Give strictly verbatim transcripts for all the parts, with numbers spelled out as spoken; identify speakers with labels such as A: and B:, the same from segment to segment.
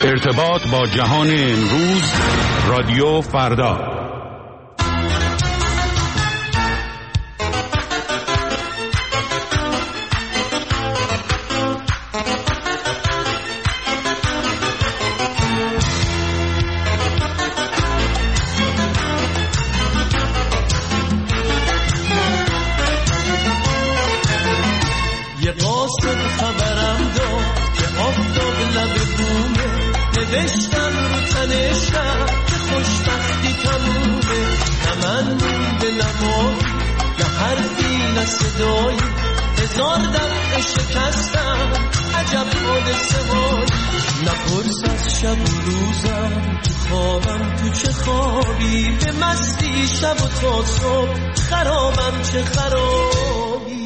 A: ارتباط با جهان امروز، رادیو فردا.
B: یه قاصد خبرم داد که آفتاب لب بومه، نوشتم رو تنشم که خوشبختی تمومه. نه من مونده نمایی نه حرفی نه صدایی، هزار دفعه شکستم عجب حادثه هایی. نپرس از شب و روزم تو خوابم تو چه خوابی، به مستی شب و تا صبح خرابم چه خرابی.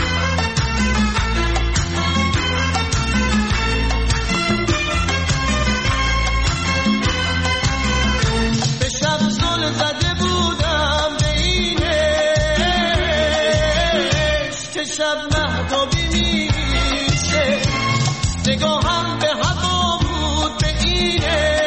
B: زده بودم به اینش که شب مهتابی میشه، نگاهم به هوا بود به اینش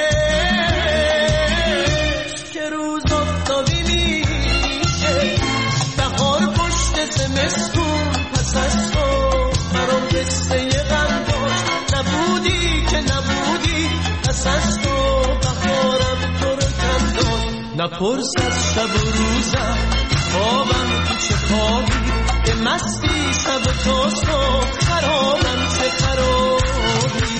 B: که روز آفتابی میشه. بهار پشت زمستون پس از تو برام قصه غم داشت، نبودی که نبودی پس از تو بهارم تو رو کم داشت. نپرس از شب و روزم خوابم تو چه خوابی، به مستی شب تا صبح خرابم چه خرابی.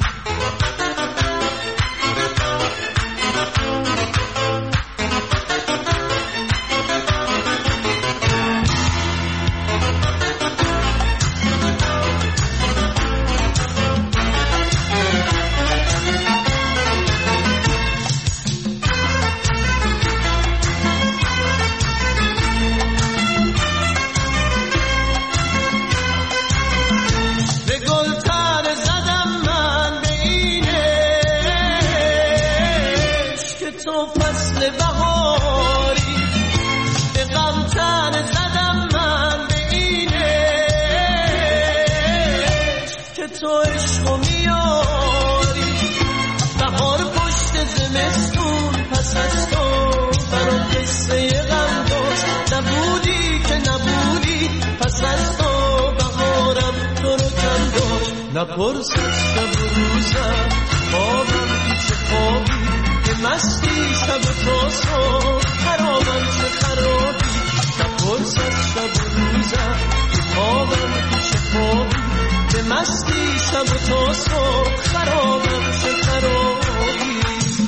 B: نپرس از شب و روزم خوابم تو چه خوابی، به مستی شب تا صبح خرابم چه خرابی. نپرس از شب و روزم خوابم تو چه خوابی، به مستی شب تا صبح خرابم چه خرابی.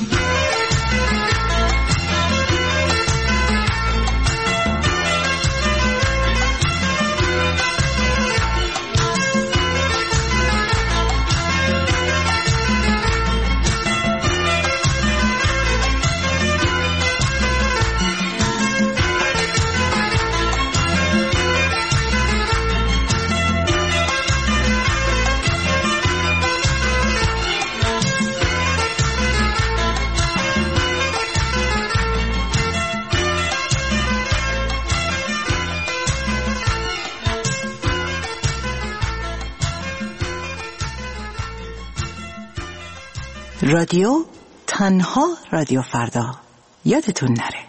C: رادیو تنها رادیو فردا، یادتون نره.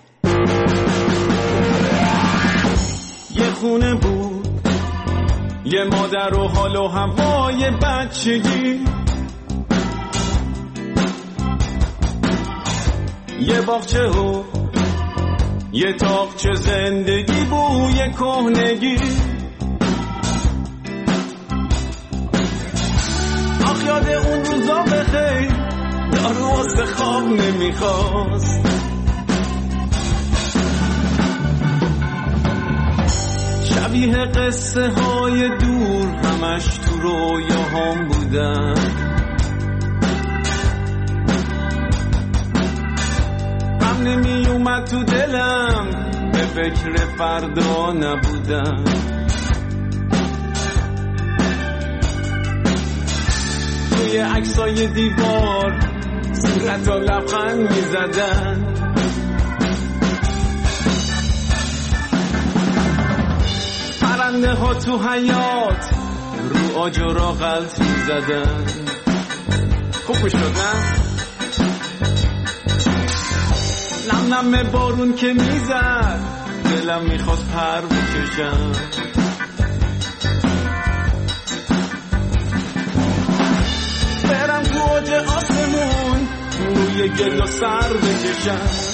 D: یه خونه بود، یه مادر و حال و هوای بچگی، یه باغچه و یه تاقچه زندگی، بوی کهنگی. آخ یاد اون روزا بخیر، دارو واسه خواب نمیخواست، شبیه قصه های دور همش تو رویاهام بودن. هم نمی اومد تو دلم، به فکر فردا نبودم. توی عکسای دیوار صورت و لبخند می زدن، پرنده ها تو حیات رو آجرا غلط می زدن. خب خوب میشد نه؟ نم نم بارون که میزد دلم میخواست پر بکشم، برم تو اوج آسمون روی گل و سر بکشم.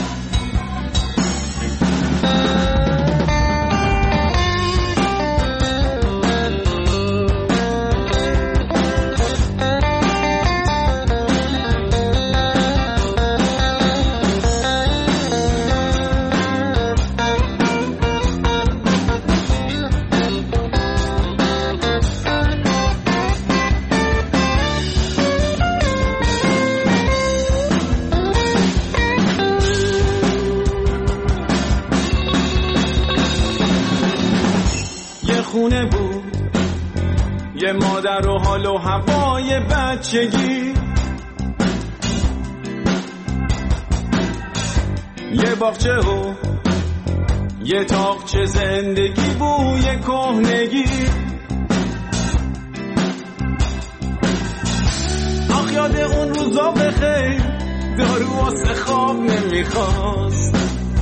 D: خونه بود یه مادر و حال و هوای بچگی، یه باغچه و یه تاقچه زندگی، بوی کهنگی. آخ یاد اون روزا بخیر، دارو واسه خواب نمیخواست،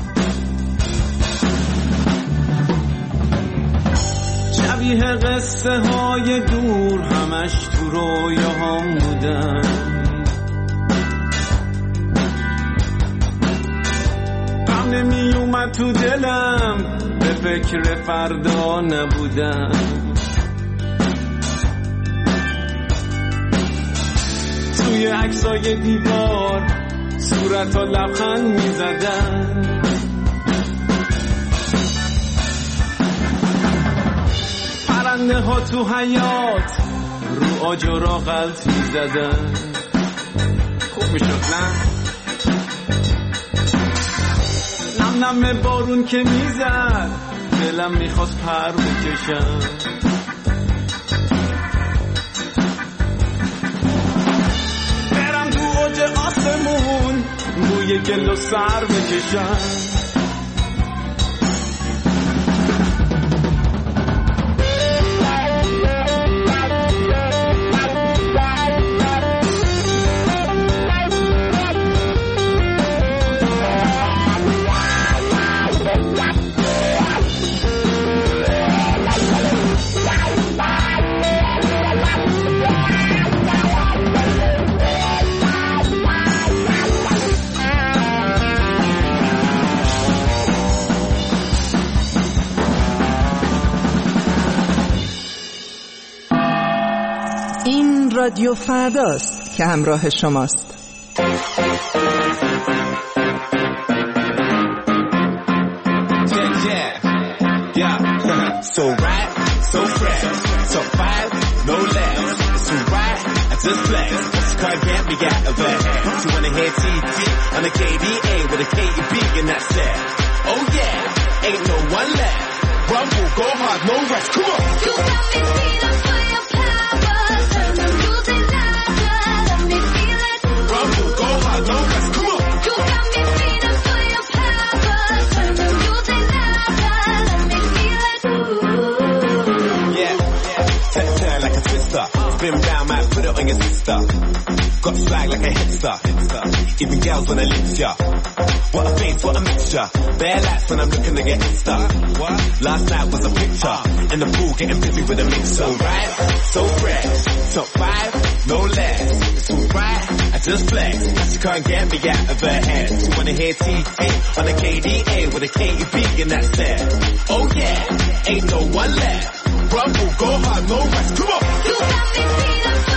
D: شبیه قصه های دور همش تو رویاهام بودن. غم نمی اومد تو دلم، به فکر فردا نبودم. توی عکسای دیوار صورت ها لبخند می زدن، پرنده ها تو حیات رو آجرا غلط می زدن. خوب می شد نه؟ نم نم بارون که می زد دلم می خواست پر بکشم، برم تو اوج آسمون بوی گل و سر بکشم.
C: رادیو فرداست که همراه شماست.
E: So right, so fresh, so five, no less. So right, I just flex. Can't get me out of her head. She wanna hear T T on the K D A with a K E B and that's it. Oh yeah, ain't no one left. Rumble, go hard, no rest. Come on. You got me feeling for your power. Turn the music louder, let me feel it. Rumble, go hard, no rest. Come on. You got me feeling for your power. Turn the music louder, let me feel it. Yeah, turn, turn like a twister. Spin round, might put it on your sister. Got swag like a hipster. Even girls wanna lift ya. What a face, what a mixture. Bare lights when I'm looking to get insta. Last night was a picture. In the pool getting busy with a mixer. So right, so fresh. Top five, no less. It's alright, I just flex. She can't get me out of her head. She wanna hear T A on the K D A with a K E B and that's it. Oh yeah, ain't no one left. Rumble, go hard, no rest. Come on. You got me feeling